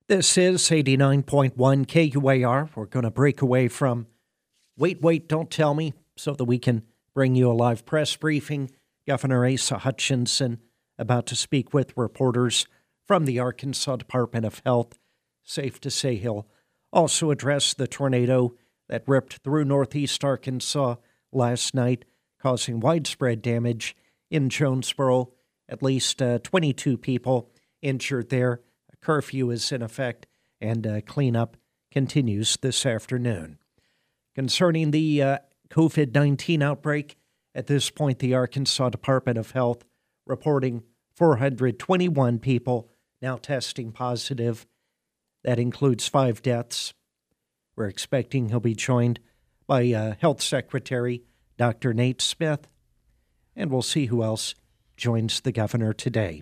This is 89.1 KUAR. We're going to break away from Wait, Don't Tell Me so that we can bring you a live press briefing. Governor Asa Hutchinson about to speak with reporters from the Arkansas Department of Health. Safe to say he'll also address the tornado that ripped through northeast Arkansas last night, causing widespread damage in Jonesboro. At least 22 people injured there. A curfew is in effect, and cleanup continues this afternoon. Concerning the COVID-19 outbreak, at this point, the Arkansas Department of Health reporting 421 people now testing positive. That includes 5 deaths. We're expecting he'll be joined by Health Secretary Dr. Nate Smith, and we'll see who else joins the governor today.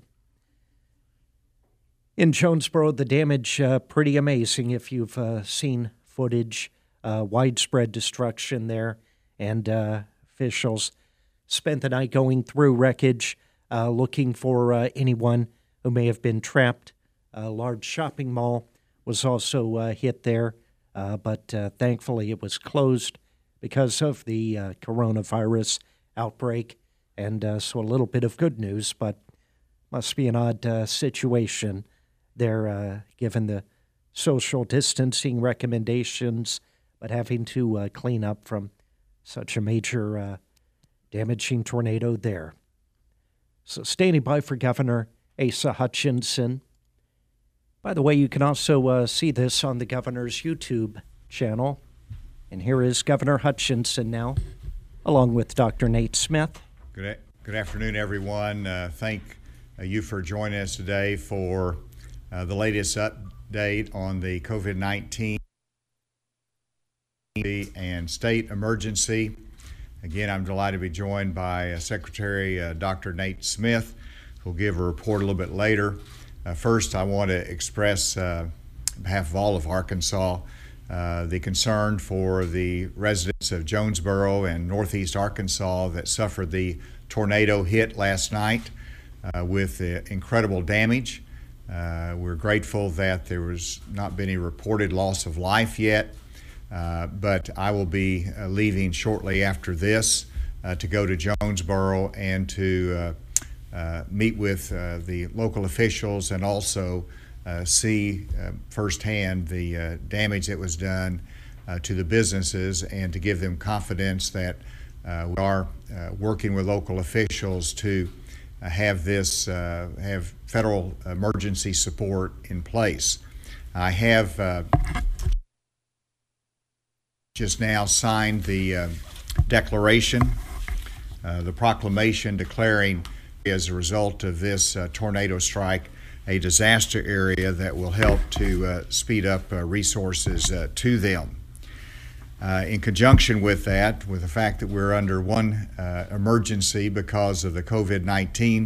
In Jonesboro, the damage pretty amazing if you've seen footage. Widespread destruction there, and officials spent the night going through wreckage, looking for anyone who may have been trapped. A large shopping mall was also hit there, but thankfully it was closed because of the coronavirus outbreak. And so a little bit of good news, but must be an odd situation there given the social distancing recommendations, but having to clean up from such a major damaging tornado there. So standing by for Governor Asa Hutchinson. By the way, you can also see this on the governor's YouTube channel. And here is Governor Hutchinson now, along with Dr. Nate Smith. Good afternoon, everyone. Thank you for joining us today for the latest update on the COVID-19 and state emergency. Again, I'm delighted to be joined by Secretary Dr. Nate Smith, who'll give a report a little bit later. First, I want to express, on behalf of all of Arkansas, the concern for the residents of Jonesboro and northeast Arkansas that suffered the tornado hit last night with incredible damage. We're grateful that there was not been any reported loss of life yet, but I will be leaving shortly after this to go to Jonesboro and to meet with the local officials and also see firsthand the damage that was done to the businesses and to give them confidence that we are working with local officials to have federal emergency support in place. I have just now signed the declaration, the proclamation declaring as a result of this tornado strike a disaster area that will help to speed up resources to them. In conjunction with that, with the fact that we're under one emergency because of the COVID-19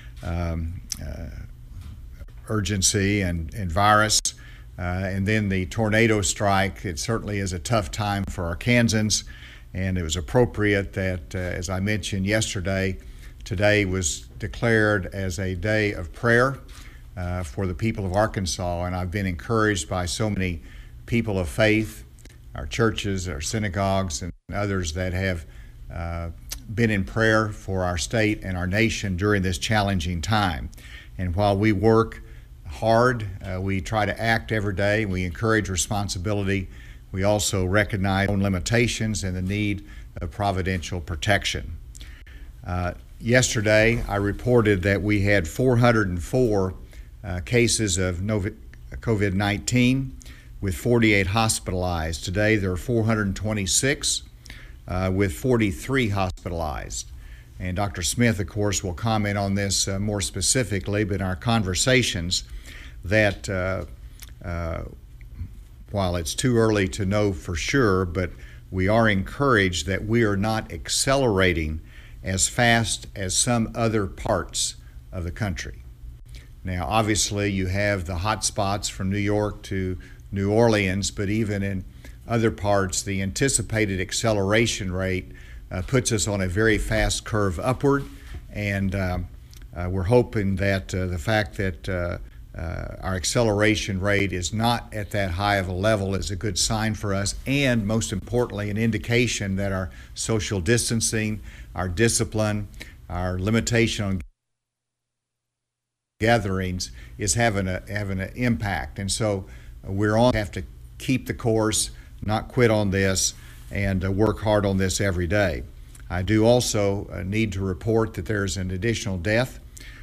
urgency and virus, and then the tornado strike, it certainly is a tough time for Arkansans, and it was appropriate that, as I mentioned yesterday, today was declared as a day of prayer for the people of Arkansas, and I've been encouraged by so many people of faith, our churches, our synagogues, and others that have been in prayer for our state and our nation during this challenging time. And while we work hard, we try to act every day, we encourage responsibility, we also recognize our own limitations and the need of providential protection. Yesterday, I reported that we had 404 cases of COVID-19 with 48 hospitalized. Today, there are 426 with 43 hospitalized. And Dr. Smith, of course, will comment on this more specifically, but in our conversations that while it's too early to know for sure, but we are encouraged that we are not accelerating as fast as some other parts of the country. Now, obviously, you have the hot spots from New York to New Orleans, but even in other parts, the anticipated acceleration rate puts us on a very fast curve upward, and we're hoping that the fact that our acceleration rate is not at that high of a level is a good sign for us, and most importantly, an indication that our social distancing, our discipline, our limitation on gatherings is having an impact. And so have to keep the course, not quit on this, and work hard on this every day. I do also need to report that there's an additional death.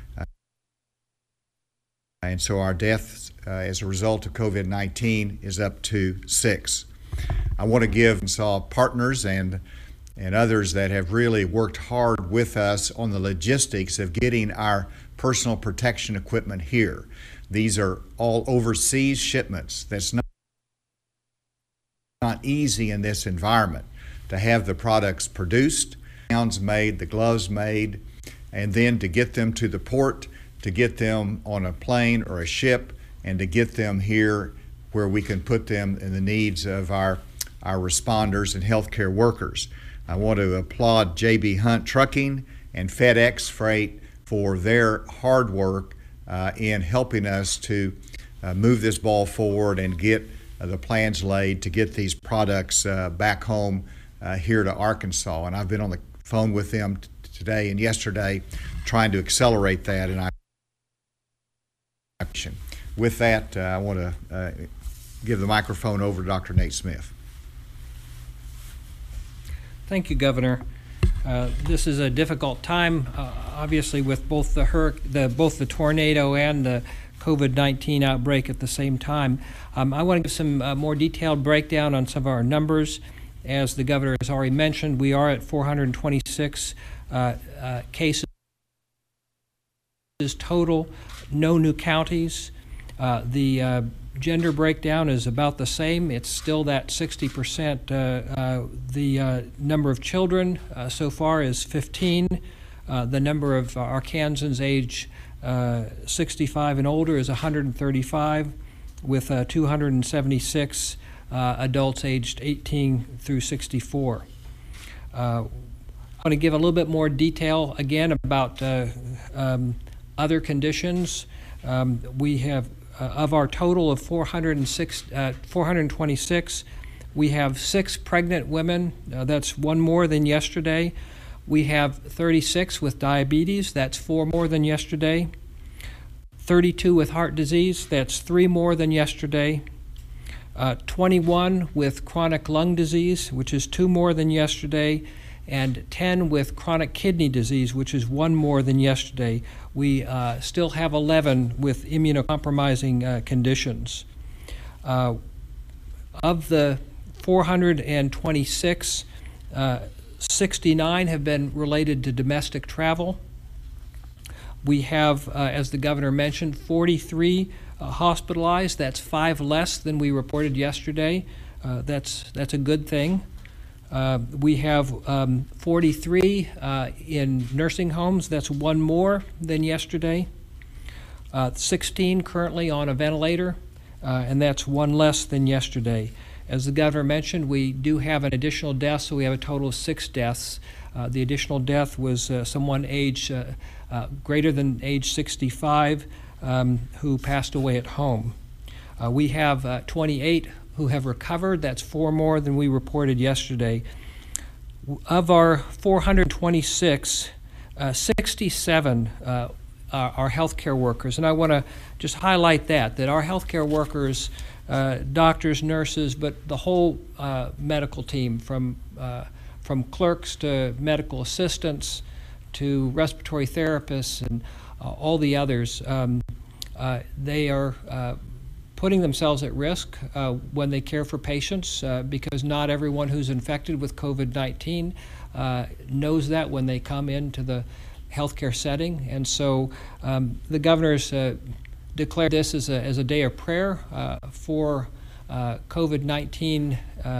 And so our deaths as a result of COVID-19 is up to 6. I want to give Arkansas partners and others that have really worked hard with us on the logistics of getting our personal protection equipment here. These are all overseas shipments. That's not easy in this environment to have the products produced, gowns made, the gloves made, and then to get them to the port, to get them on a plane or a ship, and to get them here where we can put them in the needs of our responders and healthcare workers. I want to applaud J.B. Hunt Trucking and FedEx Freight for their hard work in helping us to move this ball forward and get the plans laid to get these products back home here to Arkansas. And I've been on the phone with them today and yesterday trying to accelerate that. And with that, I want to give the microphone over to Dr. Nate Smith. Thank you, Governor. This is a difficult time, obviously, with both the tornado and the COVID-19 outbreak at the same time. I want to give some more detailed breakdown on some of our numbers. As the governor has already mentioned, we are at 426 cases total, no new counties. The gender breakdown is about the same. It's still that 60%. The number of children so far is 15. The number of Arkansans age 65 and older is 135, with 276 adults aged 18 through 64. I want to give a little bit more detail again about other conditions. We have of our total of 426, we have 6 pregnant women. That's 1 more than yesterday. We have 36 with diabetes. That's 4 more than yesterday. 32 with heart disease. That's 3 more than yesterday. 21 with chronic lung disease, which is 2 more than yesterday. And 10 with chronic kidney disease, which is 1 more than yesterday. We still have 11 with immunocompromising conditions. Of the 426, 69 have been related to domestic travel. We have, as the governor mentioned, 43 hospitalized. That's 5 less than we reported yesterday. That's a good thing. We have 43 in nursing homes. That's 1 more than yesterday. 16 currently on a ventilator, and that's 1 less than yesterday. As the governor mentioned, we do have an additional death, so we have a total of 6 deaths. The additional death was someone age greater than age 65 who passed away at home. We have 28 who have recovered. That's 4 more than we reported yesterday. Of our 426, 67 are healthcare workers, and I want to just highlight that our healthcare workers, doctors, nurses, but the whole medical team, from clerks to medical assistants to respiratory therapists and all the others, they are putting themselves at risk when they care for patients because not everyone who's infected with COVID-19 knows that when they come into the healthcare setting. And so the governor's declared this as a day of prayer for COVID-19,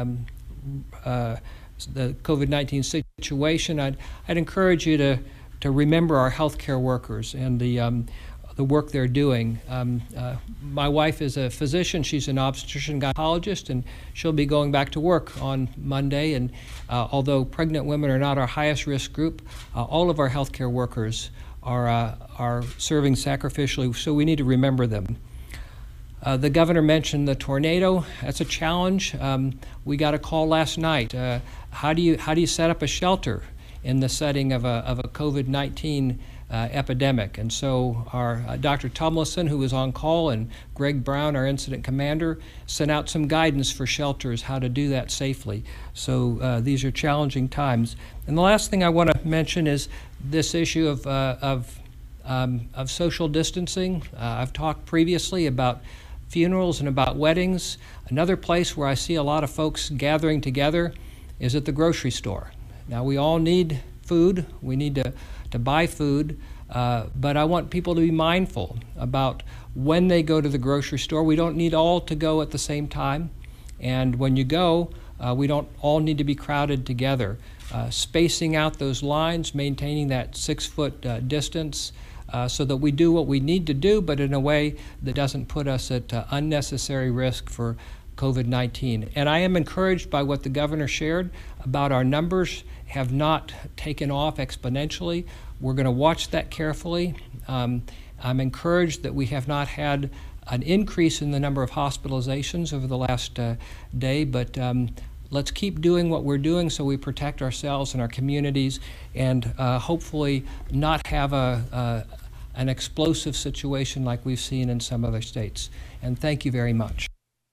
the COVID-19 situation. I'd encourage you to remember our healthcare workers and the work they're doing. My wife is a physician. She's an obstetrician gynecologist, and she'll be going back to work on Monday. And although pregnant women are not our highest risk group, all of our healthcare workers are serving sacrificially, so we need to remember them. The governor mentioned the tornado. That's a challenge. We got a call last night. How do you set up a shelter in the setting of a COVID-19 epidemic? And so our Dr. Tumlinson, who was on call, and Greg Brown, our incident commander, sent out some guidance for shelters how to do that safely. So these are challenging times. And the last thing I want to mention is this issue of social distancing. I've talked previously about funerals and about weddings. Another place where I see a lot of folks gathering together is at the grocery store. Now, we all need food. We need to buy food, but I want people to be mindful about when they go to the grocery store. We don't need all to go at the same time, and when you go, we don't all need to be crowded together. Spacing out those lines, maintaining that 6-foot distance, so that we do what we need to do, but in a way that doesn't put us at unnecessary risk for COVID-19. And I am encouraged by what the governor shared about our numbers have not taken off exponentially. We're going to watch that carefully. I'm encouraged that we have not had an increase in the number of hospitalizations over the last day, but let's keep doing what we're doing so we protect ourselves and our communities, and hopefully not have an explosive situation like we've seen in some other states. And thank you very much.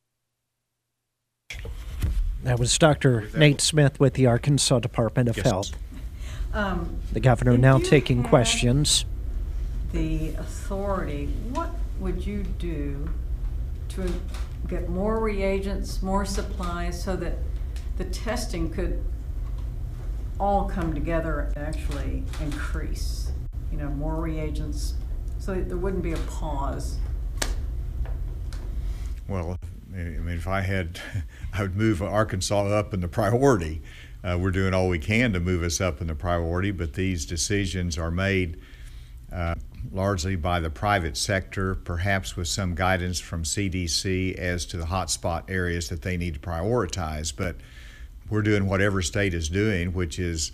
That was Dr. Nate Smith with the Arkansas Department of Health. The governor now taking questions. The authority, what would you do to get more reagents, more supplies, so that the testing could all come together and actually increase? You know, more reagents, so that there wouldn't be a pause. Well, I mean, if I had, I would move Arkansas up in the priority. We're doing all we can to move us up in the priority, but these decisions are made largely by the private sector, perhaps with some guidance from CDC as to the hotspot areas that they need to prioritize. But we're doing what every state is doing, which is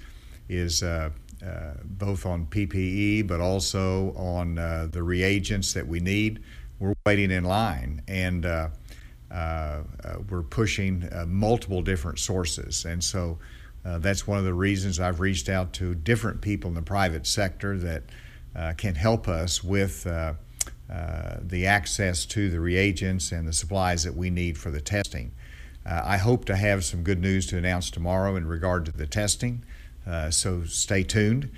both on PPE, but also on the reagents that we need. We're waiting in line, and we're pushing multiple different sources. And so that's one of the reasons I've reached out to different people in the private sector that can help us with the access to the reagents and the supplies that we need for the testing. I hope to have some good news to announce tomorrow in regard to the testing. So stay tuned,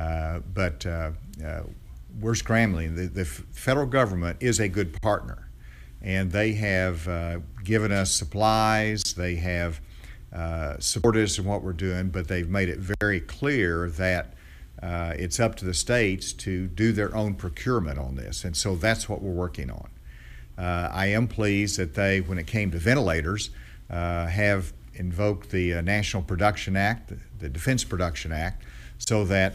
but we're scrambling. The federal government is a good partner, and they have given us supplies, they have supported us in what we're doing, but they've made it very clear that it's up to the states to do their own procurement on this, and so that's what we're working on. I am pleased that they, when it came to ventilators, have invoked the National Production Act, the Defense Production Act, so that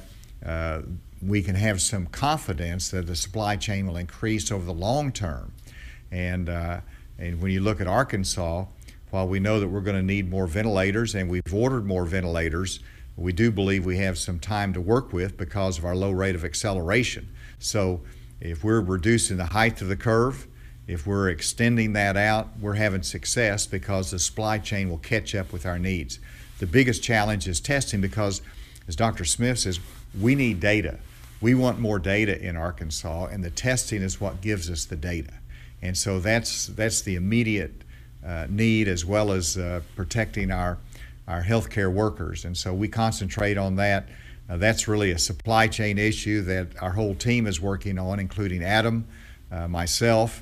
we can have some confidence that the supply chain will increase over the long term. And when you look at Arkansas, while we know that we're going to need more ventilators and we've ordered more ventilators, we do believe we have some time to work with because of our low rate of acceleration. So if we're reducing the height of the curve, if we're extending that out, we're having success because the supply chain will catch up with our needs. The biggest challenge is testing because, as Dr. Smith says, we need data. We want more data in Arkansas, and the testing is what gives us the data. And so that's the immediate need, as well as protecting our healthcare workers. And so we concentrate on that. That's really a supply chain issue that our whole team is working on, including Adam, myself,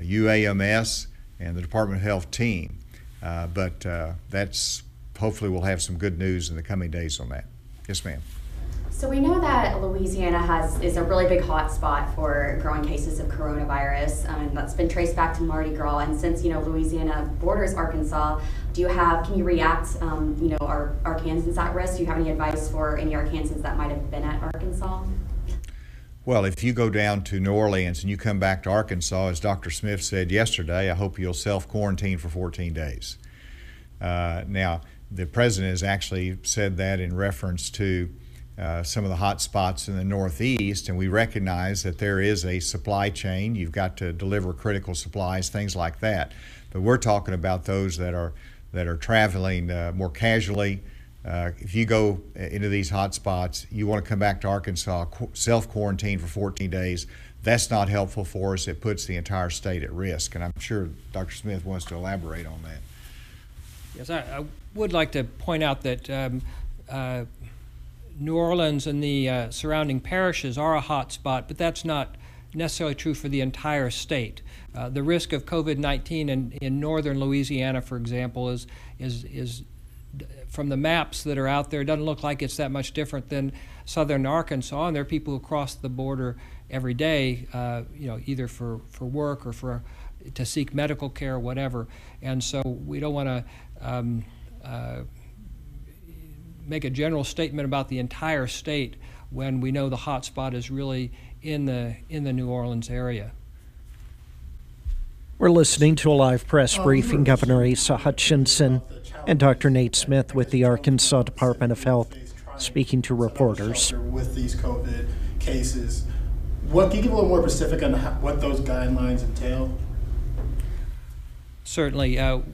UAMS, and the Department of Health team. But that's, hopefully we'll have some good news in the coming days on that. Yes, ma'am. So we know that Louisiana is a really big hot spot for growing cases of coronavirus, and that's been traced back to Mardi Gras. And since Louisiana borders Arkansas, can you react? Are Arkansans at risk? Do you have any advice for any Arkansans that might have been at Arkansas? Well, if you go down to New Orleans and you come back to Arkansas, as Dr. Smith said yesterday, I hope you'll self-quarantine for 14 days. Now, the president has actually said that in reference to some of the hot spots in the Northeast, and we recognize that there is a supply chain. You've got to deliver critical supplies, things like that. But we're talking about those that are traveling more casually. If you go into these hot spots, you want to come back to Arkansas, self-quarantine for 14 days. That's not helpful for us. It puts the entire state at risk. And I'm sure Dr. Smith wants to elaborate on that. Yes, I would like to point out that New Orleans and the surrounding parishes are a hot spot, but that's not necessarily true for the entire state. The risk of COVID-19 in northern Louisiana, for example, is from the maps that are out there, it doesn't look like it's that much different than southern Arkansas, and there are people who cross the border every day, either for work or to seek medical care or whatever. And so we don't want to make a general statement about the entire state when we know the hot spot is really in the New Orleans area. We're listening to a live press briefing. Governor Asa Hutchinson and Dr. Nate Smith with the Arkansas Department of Health speaking to reporters. With these COVID cases, can you give a little more specific on what those guidelines entail? Certainly.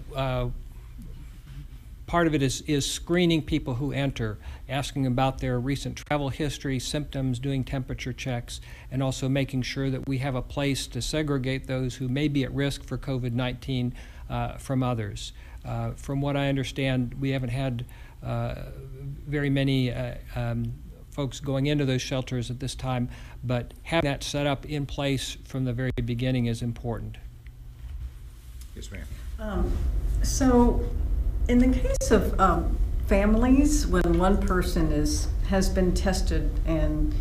Part of it is screening people who enter, asking about their recent travel history, symptoms, doing temperature checks, and also making sure that we have a place to segregate those who may be at risk for COVID-19 from others. From what I understand, we haven't had very many folks going into those shelters at this time, but having that set up in place from the very beginning is important. Yes, ma'am. So, in the case of families, when one person has been tested and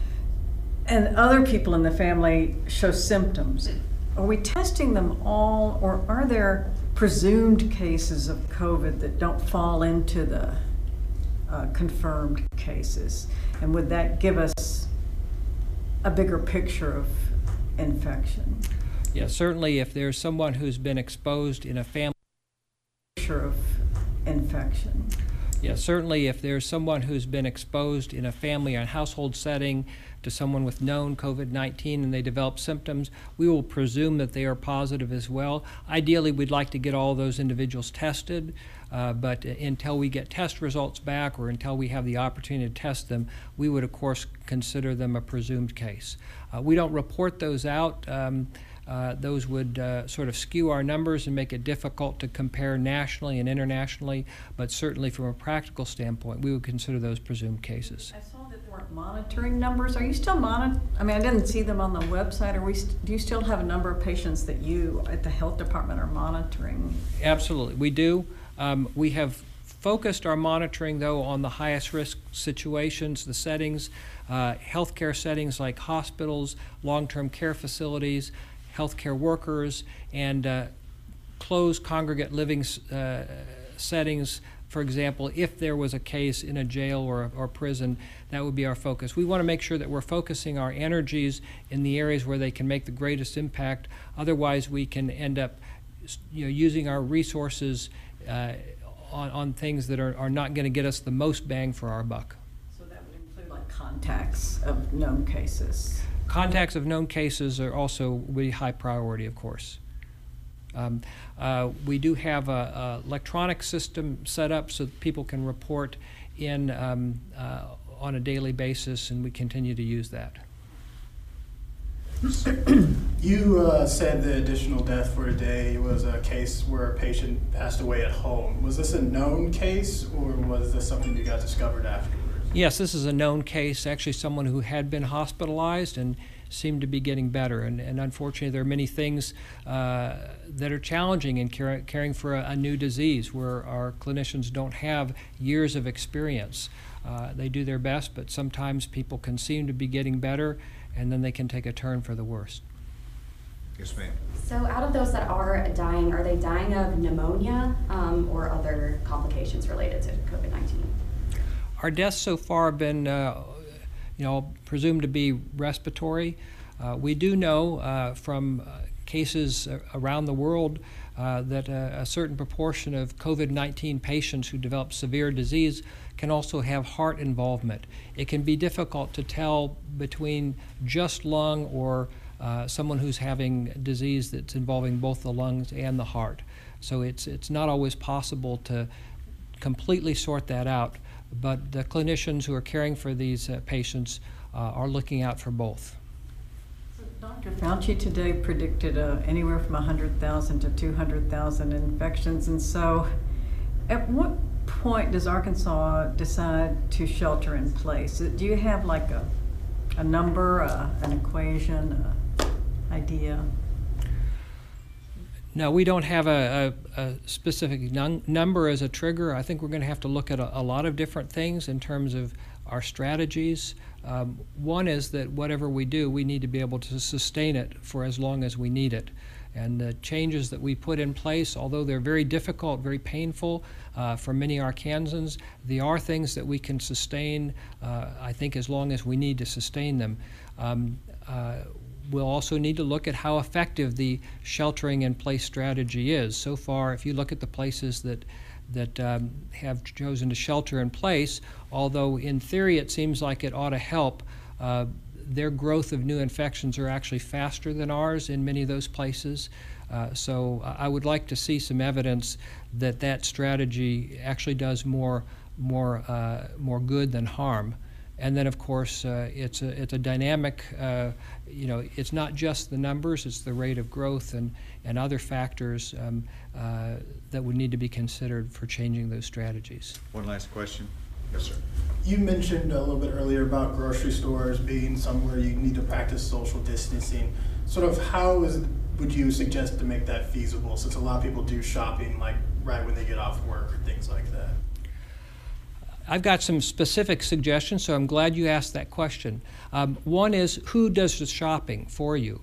other people in the family show symptoms, are we testing them all, or are there presumed cases of COVID that don't fall into the confirmed cases? And would that give us a bigger picture of infection? Yeah, certainly if there's someone who's been exposed in a family. Of infection. Yeah, certainly if there's someone who's been exposed in a family or household setting to someone with known COVID-19 and they develop symptoms, we will presume that they are positive as well. Ideally, we'd like to get all those individuals tested, but until we get test results back or until we have the opportunity to test them, we would, of course, consider them a presumed case. We don't report those out. Those would sort of skew our numbers and make it difficult to compare nationally and internationally, but certainly from a practical standpoint, we would consider those presumed cases. I saw that there weren't monitoring numbers. Are you still I mean, I didn't see them on the website. Do you still have a number of patients that you at the health department are monitoring? Absolutely, we do. We have focused our monitoring, though, on the highest risk situations, the settings, healthcare settings like hospitals, long-term care facilities, healthcare workers, and closed congregate living settings. For example, if there was a case in a jail or prison, that would be our focus. We want to make sure that we're focusing our energies in the areas where they can make the greatest impact. Otherwise, we can end up using our resources on things that are not going to get us the most bang for our buck. So that would include like contacts of known cases? Contacts of known cases are also really high priority, of course. We do have a electronic system set up so that people can report in on a daily basis, and we continue to use that. You said the additional death for today was a case where a patient passed away at home. Was this a known case, or was this something you got discovered afterwards? Yes, this is a known case, actually someone who had been hospitalized and seemed to be getting better. And unfortunately, there are many things that are challenging in caring for a new disease where our clinicians don't have years of experience. They do their best, but sometimes people can seem to be getting better, and then they can take a turn for the worse. Yes, ma'am. So out of those that are they dying of pneumonia or other complications related to COVID-19? Our deaths so far have been, presumed to be respiratory. We do know from cases around the world that a certain proportion of COVID-19 patients who develop severe disease can also have heart involvement. It can be difficult to tell between just lung or someone who's having disease that's involving both the lungs and the heart. So it's not always possible to completely sort that out, but the clinicians who are caring for these patients are looking out for both. Dr. Fauci today predicted anywhere from 100,000 to 200,000 infections, and so at what point does Arkansas decide to shelter in place? Do you have like a number, an equation, idea? No, we don't have a specific number as a trigger. I think we're going to have to look at a lot of different things in terms of our strategies. One is that whatever we do, we need to be able to sustain it for as long as we need it. And the changes that we put in place, although they're very difficult, very painful for many Arkansans, they are things that we can sustain, I think, as long as we need to sustain them. We'll also need to look at how effective the sheltering in place strategy is. So far, if you look at the places that have chosen to shelter in place, although in theory it seems like it ought to help, their growth of new infections are actually faster than ours in many of those places. So I would like to see some evidence that that strategy actually does more good than harm. And then, of course, it's a dynamic, it's not just the numbers, it's the rate of growth and other factors that would need to be considered for changing those strategies. One last question. Yes, sir. You mentioned a little bit earlier about grocery stores being somewhere you need to practice social distancing. Sort of how would you suggest to make that feasible, since a lot of people do shopping like right when they get off work or things like that? I've got some specific suggestions, so I'm glad you asked that question. One is, who does the shopping for you?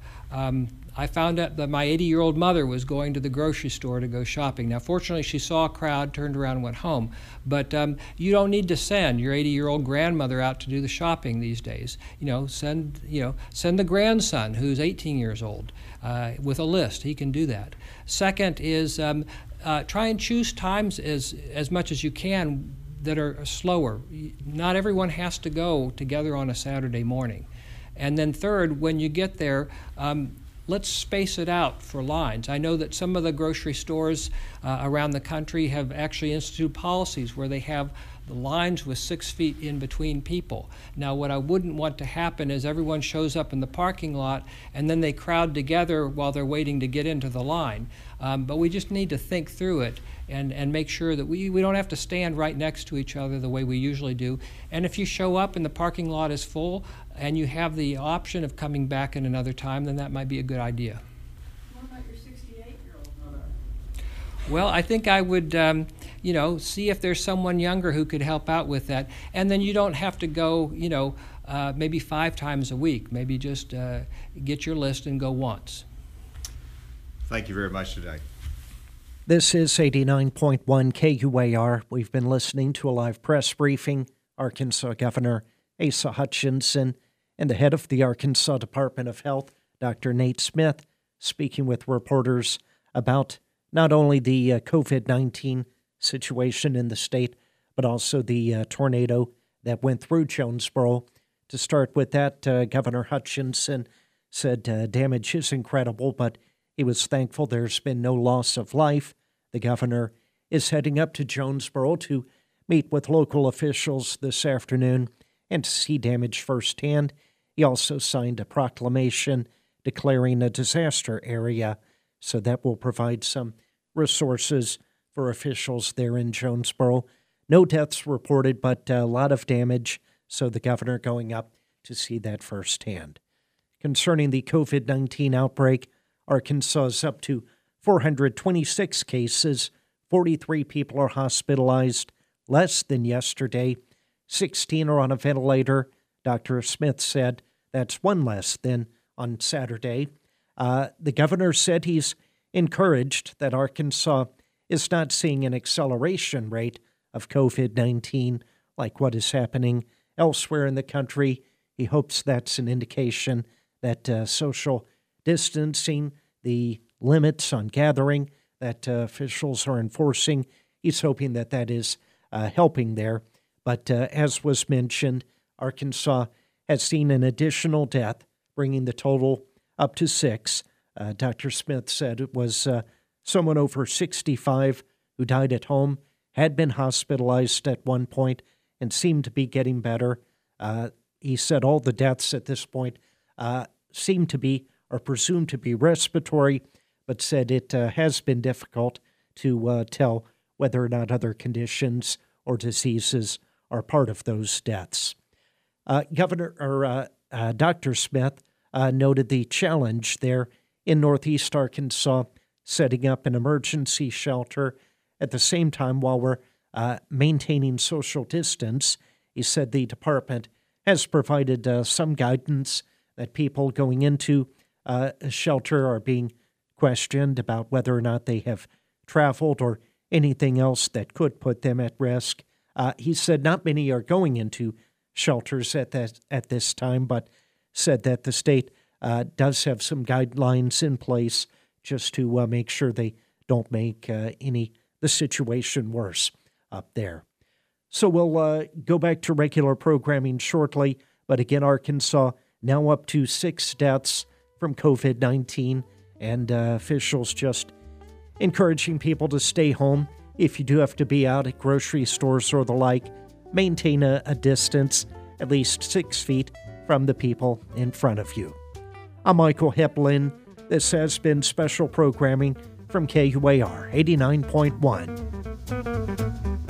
I found out that my 80-year-old mother was going to the grocery store to go shopping. Now, fortunately, she saw a crowd, turned around, and went home. But you don't need to send your 80-year-old grandmother out to do the shopping these days. Send the grandson who's 18 years old with a list. He can do that. Second is try and choose times as much as you can that are slower. Not everyone has to go together on a Saturday morning. And then third, when you get there, let's space it out for lines. I know that some of the grocery stores around the country have actually instituted policies where they have the lines with 6 feet in between people. Now, what I wouldn't want to happen is everyone shows up in the parking lot and then they crowd together while they're waiting to get into the line. But we just need to think through it and make sure that we don't have to stand right next to each other the way we usually do. And if you show up and the parking lot is full and you have the option of coming back in another time, then that might be a good idea. What about your 68-year-old mother? Well, I think I would, see if there's someone younger who could help out with that. And then you don't have to go, maybe 5 times a week. Maybe just get your list and go once. Thank you very much today. This is 89.1 KUAR. We've been listening to a live press briefing. Arkansas Governor Asa Hutchinson and the head of the Arkansas Department of Health, Dr. Nate Smith, speaking with reporters about not only the COVID-19 situation in the state, but also the tornado that went through Jonesboro. To start with that, Governor Hutchinson said damage is incredible, but he was thankful there's been no loss of life. The governor is heading up to Jonesboro to meet with local officials this afternoon and to see damage firsthand. He also signed a proclamation declaring a disaster area, so that will provide some resources for officials there in Jonesboro. No deaths reported, but a lot of damage, so the governor going up to see that firsthand. Concerning the COVID-19 outbreak, Arkansas is up to 426 cases. 43 people are hospitalized, less than yesterday. 16 are on a ventilator. Dr. Smith said that's 1 less than on Saturday. The governor said he's encouraged that Arkansas is not seeing an acceleration rate of COVID-19 like what is happening elsewhere in the country. He hopes that's an indication that social distancing, the limits on gathering that officials are enforcing. He's hoping that that is helping there. But as was mentioned, Arkansas has seen an additional death, bringing the total up to 6. Dr. Smith said it was someone over 65 who died at home, had been hospitalized at one point, and seemed to be getting better. He said all the deaths at this point seem to be or presumed to be respiratory, but said it has been difficult to tell whether or not other conditions or diseases are part of those deaths. Dr. Smith noted the challenge there in Northeast Arkansas, setting up an emergency shelter at the same time while we're maintaining social distance. He said the department has provided some guidance that people going into a shelter are being questioned about whether or not they have traveled or anything else that could put them at risk. He said not many are going into shelters at this time, but said that the state does have some guidelines in place just to make sure they don't make the situation worse up there. So we'll go back to regular programming shortly, but again, Arkansas now up to 6 deaths from COVID-19, and officials just encouraging people to stay home. If you do have to be out at grocery stores or the like, maintain a distance, at least 6 feet from the people in front of you. I'm Michael Heplin. This has been special programming from KUAR 89.1.